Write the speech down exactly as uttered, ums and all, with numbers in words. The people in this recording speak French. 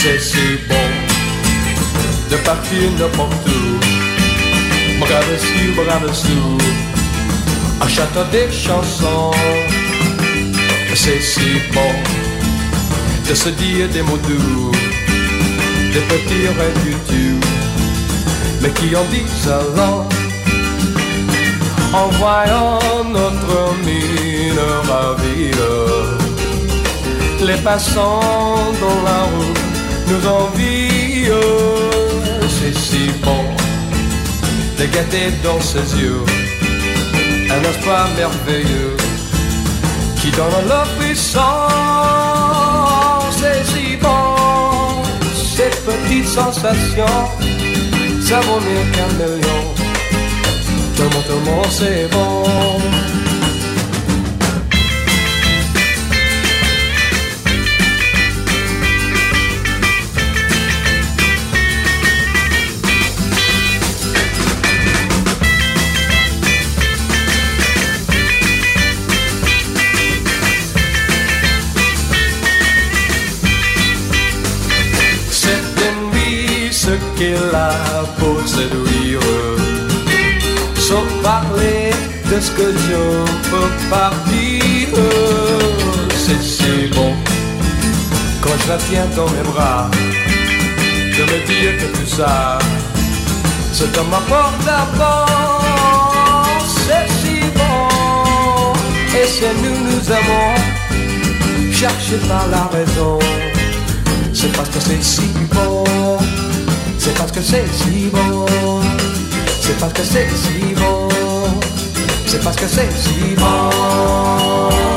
C'est si bon de partir n'importe où, bras dessus, bras dessous, en chantant des chansons. C'est si bon de se dire des mots doux, des petits rêves du tout, mais qui en disent allant, en voyant notre mine ravie. Les passants dans la route nous envient. C'est si bon de guetter dans ses yeux un espoir merveilleux qui donne leur puissance. C'est si bon, ces petites sensations, ça vaut mieux qu'un million. Tout le monde, tout le monde, c'est bon. Qu'il a pour séduire, sans parler de ce que je peux pas dire. C'est si bon quand je la tiens dans mes bras, de me dire que tout ça c'est dans ma porte d'avant. C'est si bon, et c'est nous nous avons cherché par la raison. C'est parce que c'est si bon. C'est parce que c'est si bon, c'est parce que c'est si bon, c'est parce que c'est si bon.